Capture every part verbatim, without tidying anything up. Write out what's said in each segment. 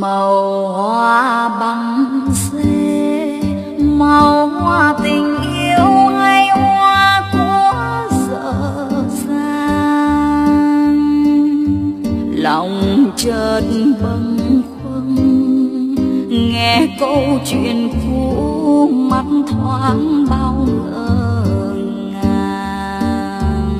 màu hoa băng xê, màu hoa tình yêu hay hoa của dở dang. Lòng chợt bâng khuâng nghe câu chuyện cũ, mắt thoáng bao ngỡ ngàng.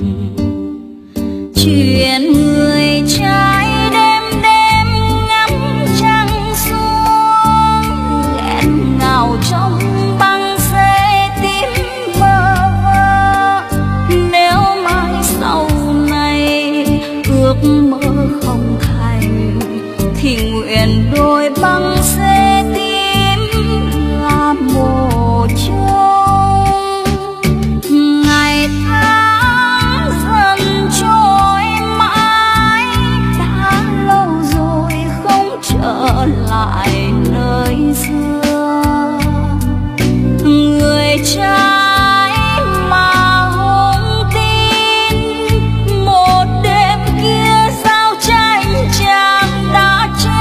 Chuyện người trai đêm đêm ngắm trăng xuống, nghẹn ngào trong băng xê tim bơ vơ. Nếu mai sau này ước mơ không thành, thì nguyện đôi băng xê tím là một chung. Ngày tháng dần trôi mãi, đã lâu rồi không trở lại nơi xưa. Người trai mà hùng tin, một đêm kia giao tranh chàng đã chết.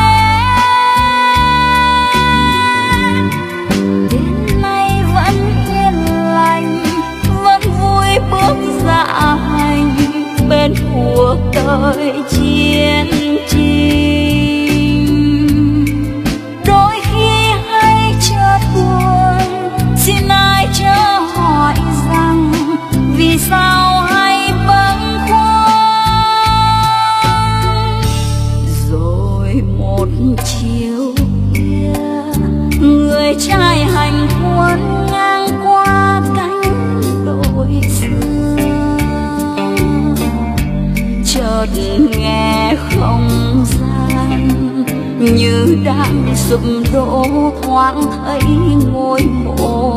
Đến nay vẫn yên lành, vẫn vui bước dạ hành bên cuộc đời chiến trình. Đôi khi hay chợt buồn, xin ai chớ hỏi rằng vì sao hay bâng khuâng. Rồi một chiều khuya, người trai hành quân ngang qua cánh đồi xưa. Chợt nghe không gian như đang sụp đổ, thoáng thấy ngôi mộ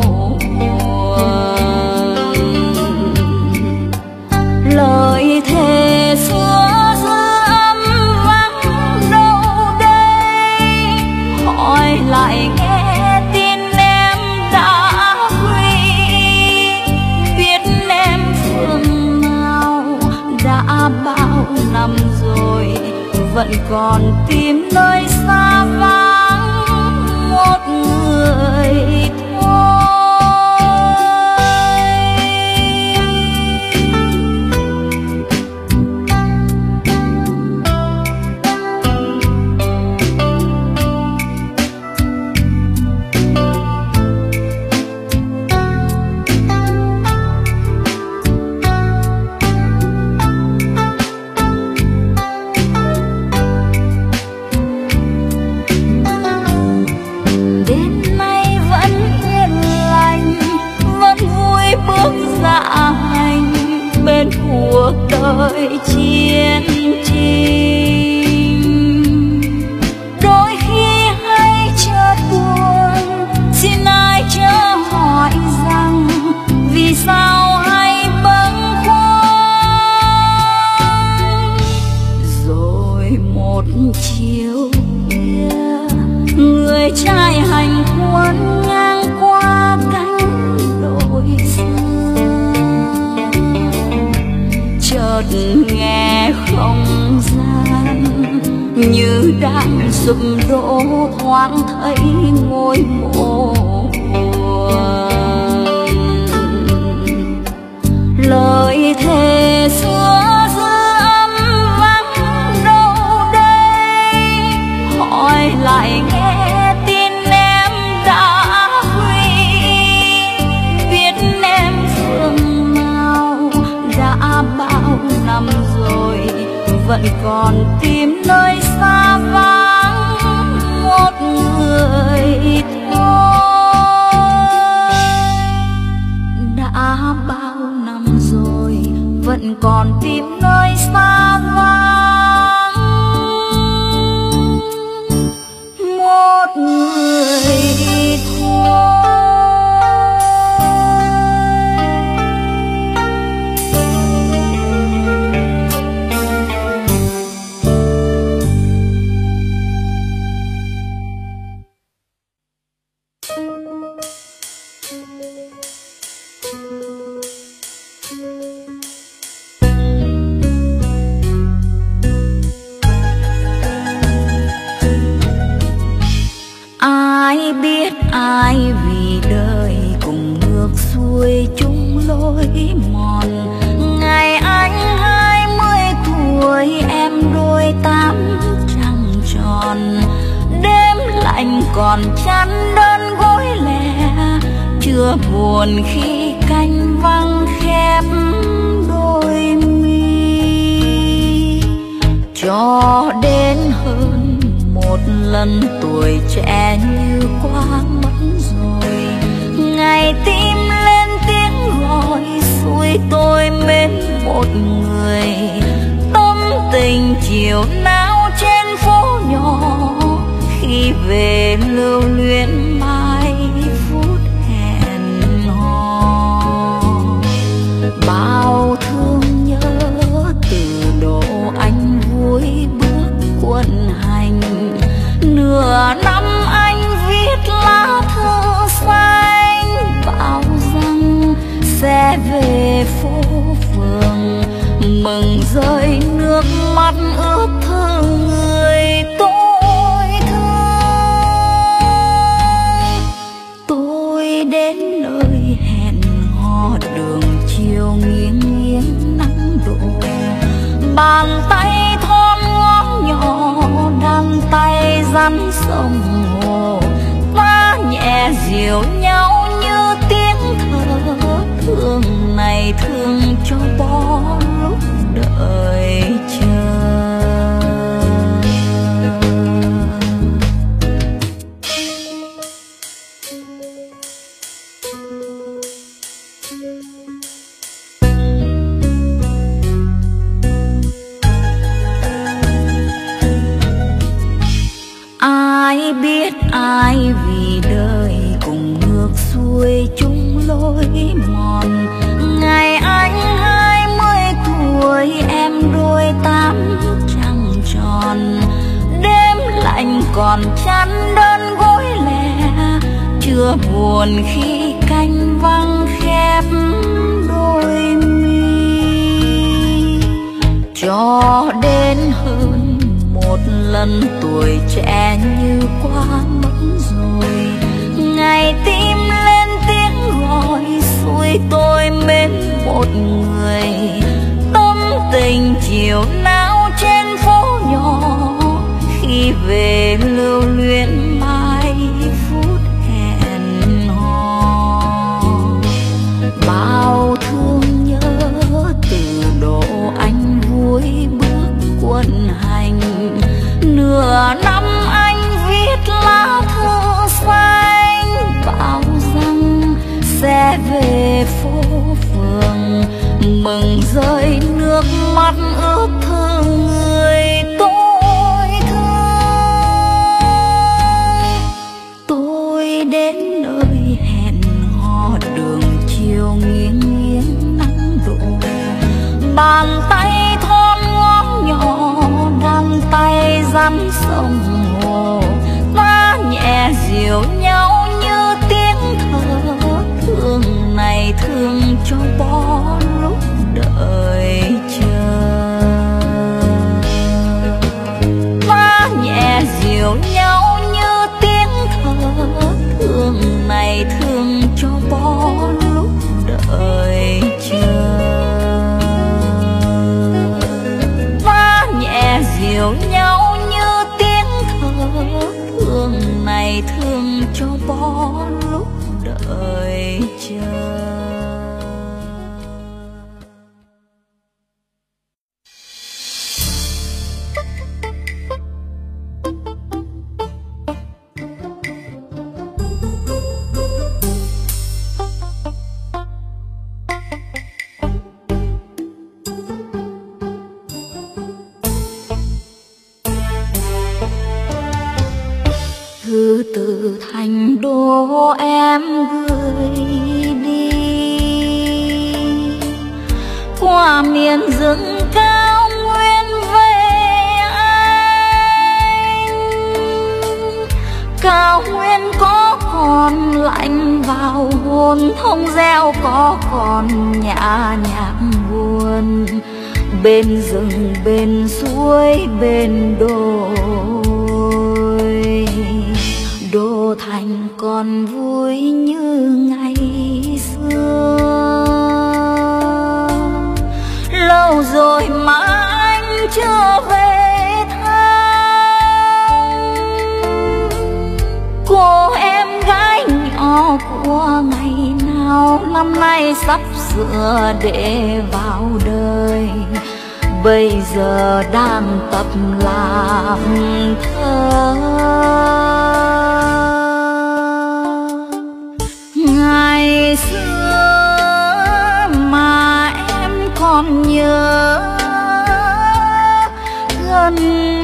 lời thề xưa giữ âm vắng đâu đây. Hỏi lại nghe tin em đã quy, biết em phương nào đã bao năm rồi, vẫn còn tìm nơi xa vắng một người thôi. Bên cuộc đời chiến trình. Đôi khi hay chợt buồn, xin ai chớ hỏi rằng vì sao hay bâng khuâng. Rồi một chiều khuya, người trai hành quân ngang qua cánh đồi xưa. Chợt nghe không gian như đang sụp đổ, thoáng thấy ngôi mộ lời thề xưa giữ âm vắng đâu đây. Hỏi lại nghe tin em đã quy, biết em phương nào đã bao năm rồi, vẫn còn tìm nơi xa vắng một người thôi. Đã bao năm rồi, vẫn còn tìm nơi xa vắng một người thôi. Ai biết ai vì đời cùng ngược xuôi chung lối mòn. Ngày anh hai mươi tuổi em đôi tám trăng tròn. Đêm lạnh còn chăn đơn gối lẻ, chưa buồn khi canh vắng khép đôi mi. Cho đến hơn một lần tuổi trẻ như qua mất rồi. Ngày tim lên tiếng gọi xuôi tôi mến một người. Tâm tình chiều nào trên phố nhỏ, khi về lưu luyến mai phút hẹn hò. Bao thương nhớ từ độ anh vui bước quân hành. Nửa năm anh viết lá thư xanh, bảo rằng sẽ về phố phường. Mừng rơi nước mắt ướt thương người tôi thương. Tôi đến nơi hẹn hò, đường chiều nghiêng nghiêng nắng đổ. Bàn tay thon ngón nhỏ đan tay dắn sông hồ. Ta nhẹ dịu nhau như tiếng thở, thương này thương cho bỏ lúc đợi chờ. Ai biết ai vì đời cùng ngược xuôi chung lối mòn. Ngày anh hai mươi tuổi em đôi tám trăng tròn. Đêm lạnh còn chăn đơn gối lẻ, chưa buồn khi canh vắng khép đôi mi. Cho đến hơn một lần tuổi trẻ như qua mất rồi. Ngày tim lên tiếng gọi xuôi tôi mến một người. Tâm tình chiều nào trên phố nhỏ, khi về lưu luyến mai phút hẹn hò. Bao thương nhớ từ độ anh vui bước quân hành. Nửa năm anh viết lá thư xanh, bảo rằng sẽ về phố phường. Mừng rơi nước mắt ướt thương người tôi thương. Tôi đến nơi hẹn hò, đường chiều nghiêng nghiêng nắng đổ. Bàn tay thon ngón nhỏ đan tay dắn sông hồ. Ta nhẹ dịu nhau như tiếng thở, thương này thương cho bỏ lúc đợi chờ. Ta nhẹ dịu nhau như tiếng thở, thương này thương cho bỏ lúc đợi chờ. Ta nhẹ dịu nhau như tiếng thở, thương này thương cho bỏ lúc đợi chờ. Thư từ thành đô em gửi đi, qua miền rừng cao nguyên về anh. Cao nguyên có còn lạnh vào hồn, thông reo có còn nhã nhạc buồn. Bên rừng bên suối bên đồi, đô thành còn vui như ngày xưa. Lâu rồi mà anh chưa về thăm cô em gái nhỏ của ngày nào, năm nay sắp sửa để vào đời, bây giờ đang tập làm thơ. Ngày xưa mà em còn nhớ, gần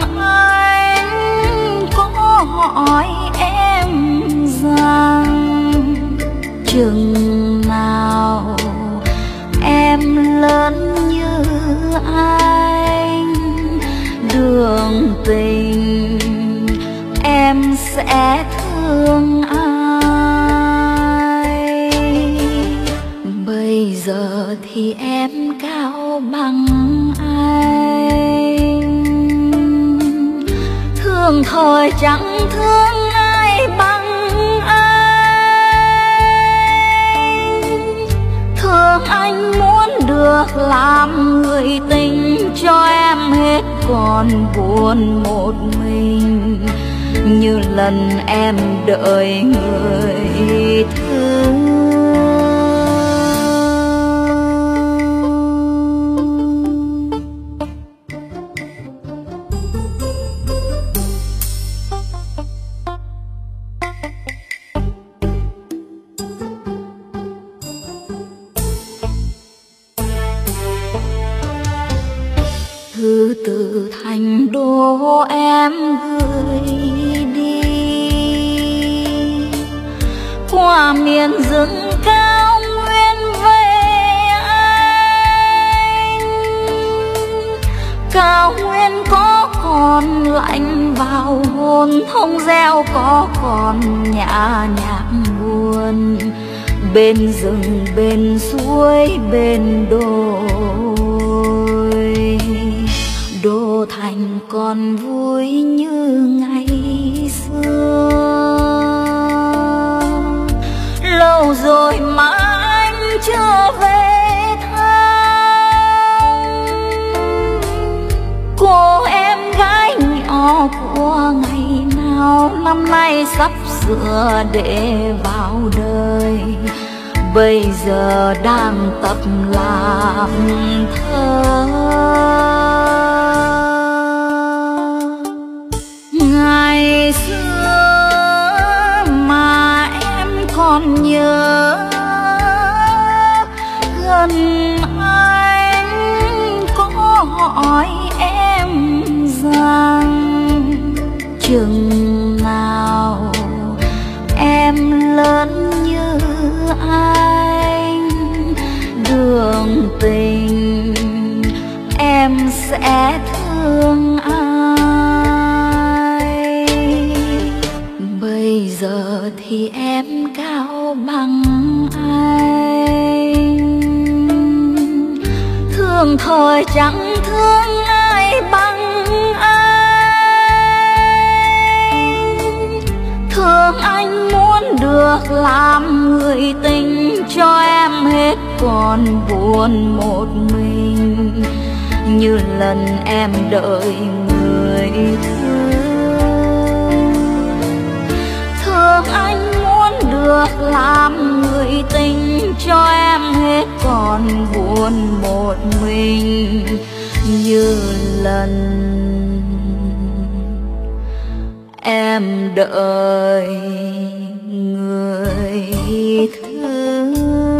anh có hỏi em rằng chừng nào em lớn như anh, đường tình em sẽ thương ai. Bây giờ thì em cao bằng anh, thương thời chẳng thương ai bằng anh. Thương anh muốn được làm người tình cho em hết, còn buồn một mình như lần em đợi người thương. Thư từ thành đô em gửi đi, qua miền rừng cao nguyên về anh. Cao nguyên có còn lạnh vào hồn, thông reo có còn nhã nhạc buồn, bên rừng bên suối bên đồi. Đô thành còn vui như ngày xưa. Lâu rồi mà anh chưa về thăm cô em gái nhỏ của ngày nào, năm nay sắp sửa để vào đời, bây giờ đang tập làm thơ. Ngày xưa mà em còn nhớ, gần anh có hỏi em rằng chừng nào em lớn như anh, đường tình em sẽ thương ai. Bây giờ thì em cao bằng anh, thương thời chẳng thương ai bằng anh. Thương anh muốn được làm người tình cho em hết, còn buồn một mình như lần em đợi người thương. Thương anh muốn được làm người tình cho em hết, còn buồn một mình như lần em đợi người thương.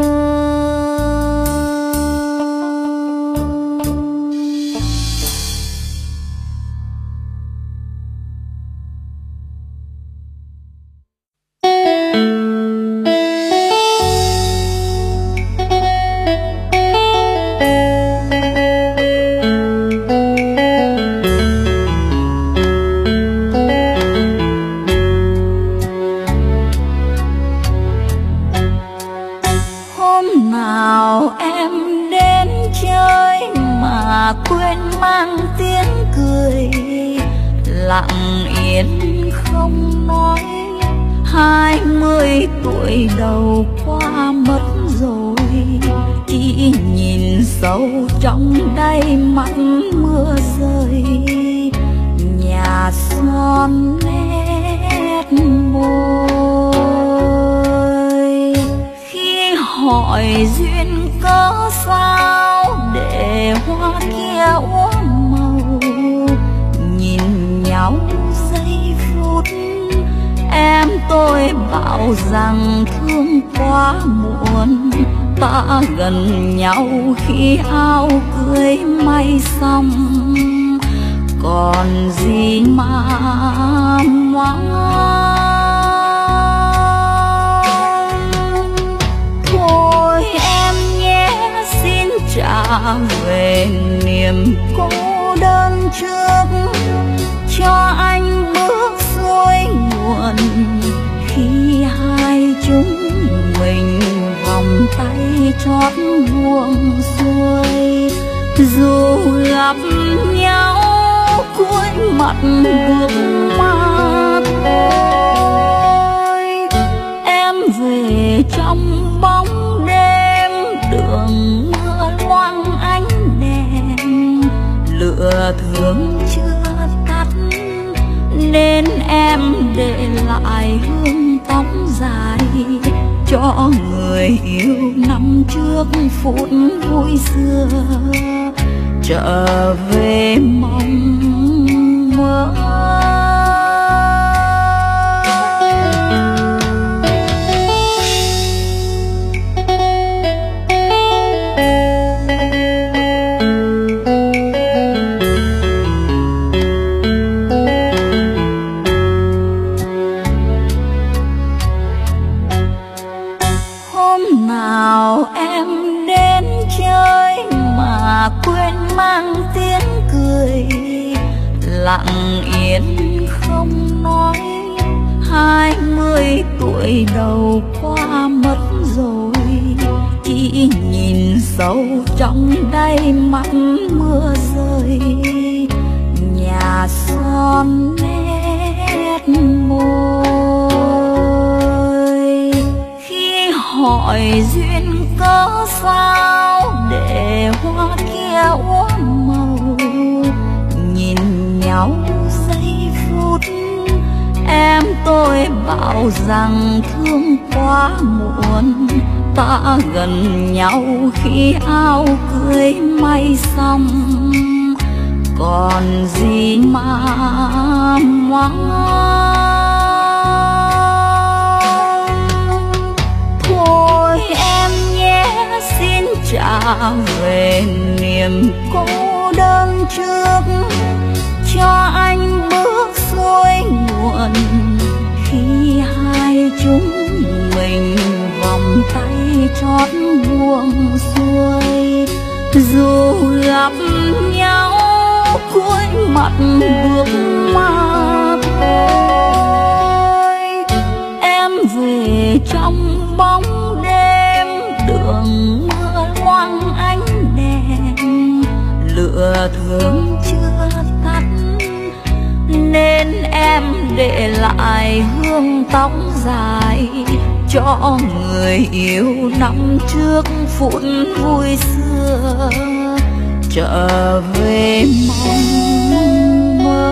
Quên mang tiếng cười lặng yên không nói, hai mươi tuổi đầu qua mất rồi, chỉ nhìn sâu trong đáy mắt mưa rơi, nhà son nét môi. Khi hỏi duyên cớ sao để hoa kia úa màu, nhìn nhau giây phút em tôi bảo rằng thương quá muộn. Ta gần nhau khi áo cưới may xong, còn gì mà mong. Thôi em nhé, xin trả về niềm cô đơn trước, cho anh bước xuôi nguồn khi hai chúng mình vòng tay trót buông xuôi. Dù gặp nhau cuối mặt bước mà thôi, em về trong bóng đêm, đường mưa loang ánh đèn, lửa thương chưa tắt nên em để lại hương tóc dài cho người yêu năm trước phút vui xưa trở về mong mơ. Lặng yên không nói, hai mươi tuổi đầu qua mất rồi, chỉ nhìn sâu trong đáy mắt mưa rơi, nhà son nét môi. Khi hỏi duyên cớ sao để hoa kia úa màu, nhìn nhau giây phút em tôi bảo rằng thương quá muộn. Ta gần nhau khi áo cưới may xong, còn gì mà mong. Thôi em nhé, xin trả về niềm cô đơn trước, cho anh bước xuôi nguồn khi hai chúng mình vòng tay trót buông xuôi. Dù gặp nhau cuối mặt bước mà thôi, em về trong bóng đêm, đường mưa loang ánh đèn, lửa thương chưa tắt nên em để lại hương tóc dài cho người yêu năm trước phút vui xưa trở về mong mơ.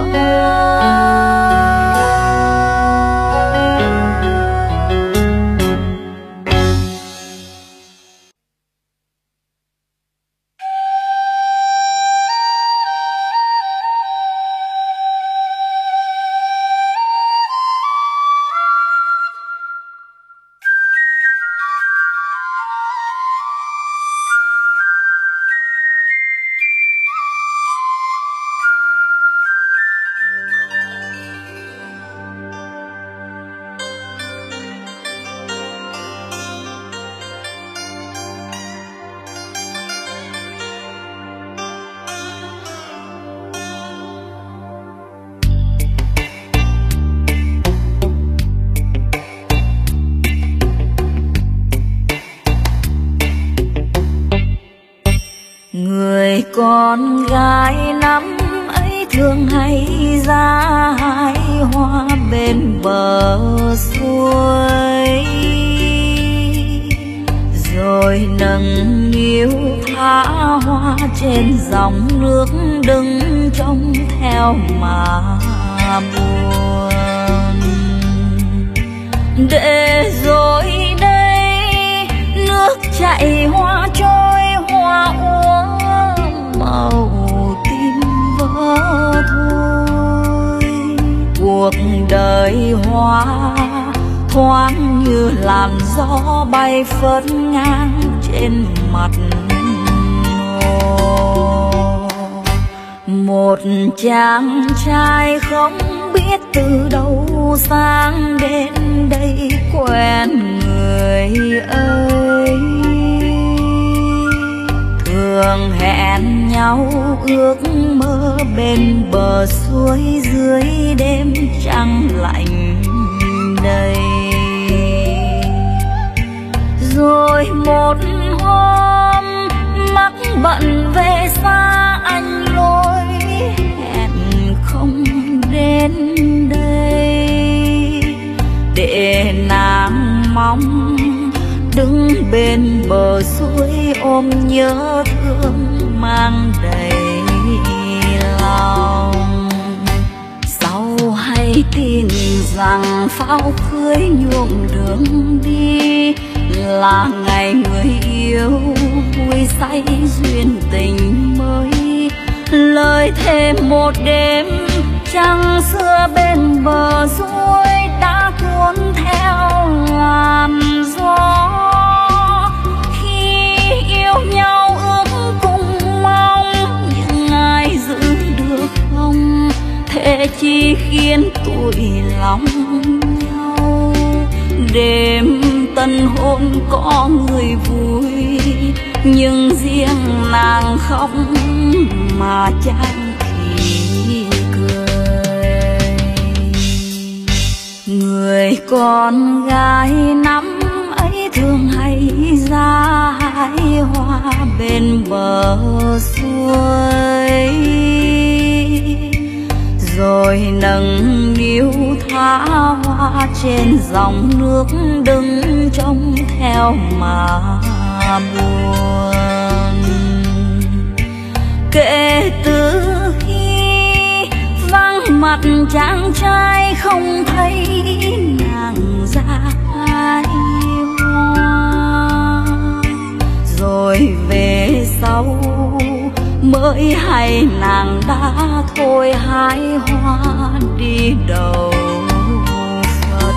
Con gái năm ấy thường hay ra hái hoa bể bên bờ suối, rồi nâng niu thả hoa trên dòng nước đứng trông theo mà buồn. Để rồi đây nước chảy hoa trôi, hoa úa màu tim vỡ thôi. Cuộc đời hoa thoáng như làn gió bay phất ngang trên mặt hồ. Một chàng trai không biết từ đâu sang đến đây quen người ơi. Thường hẹn nhau ước mơ bên bờ suối dưới đêm trăng lạnh đầy. Rồi một hôm mắc bận về xa anh lối hẹn không đến đây. Để nàng mong đứng bên bờ suối ôm nhớ thương mang đầy lòng. Sau hay tin rằng pháo cưới nhuộm đường đi, là ngày người yêu vui say duyên tình mới. Lời thề một đêm trăng xưa bên bờ suối đã cuốn theo làn gió. Khi yêu nhau ước cùng mong nhưng ai giữ được không, thế chỉ khiến tủi lòng nhau. Đêm tân hôn có người vui nhưng riêng nàng khóc mà chàng thì cười. Người con gái năm ấy thường hay ra hái hoa bên bờ suối, rồi nâng niu thả hoa trên dòng nước đứng trông theo mà buồn. Kể từ khi vắng mặt chàng trai không thấy nàng ra hái hoa, rồi về sau mới hay nàng đã thôi hái hoa đi đầu Phật.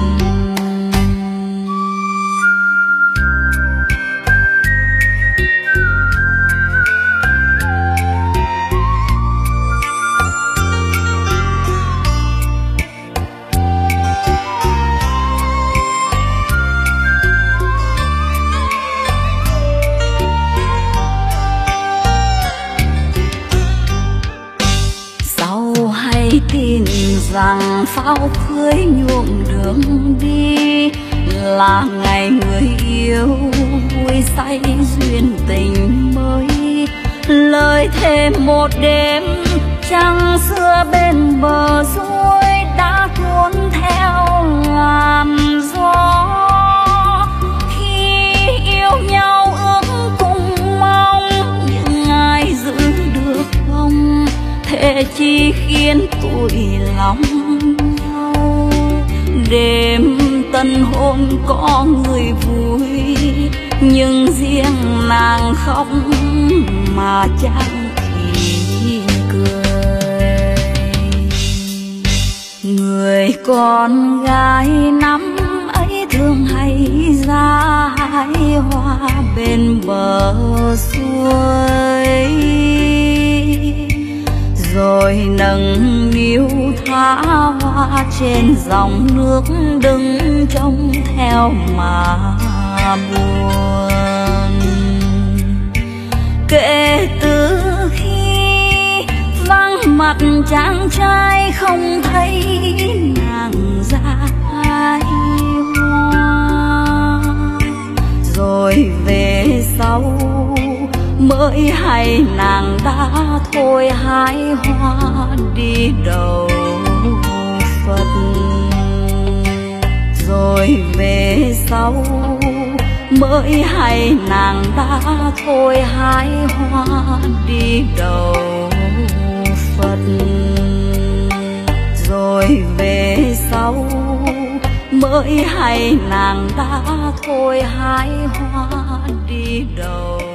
Tin rằng pháo cưới nhuộm đường đi, là ngày người yêu vui say duyên tình mới. Lời thề một đêm trăng xưa bên bờ suối đã cuốn theo làn gió. Khi yêu nhau ước cùng mong nhưng ai giữ được không, thế chỉ khiến tủi lòng nhau. Đêm tân hôn có người vui nhưng riêng nàng khóc mà chàng thì cười. Người con gái năm ấy thường hay ra hái hoa bên bờ suối, rồi nâng niu thả hoa trên dòng nước đứng trông theo mà buồn. Kể từ khi vắng mặt chàng trai không thấy nàng ra hái hoa, rồi về sau mới hay nàng đã thôi hái hoa đi đầu Phật. rồi về sau mới hay nàng ta thôi hái hoa đi đầu Phật. Rồi về sau mới hay nàng ta thôi hái hoa đi đầu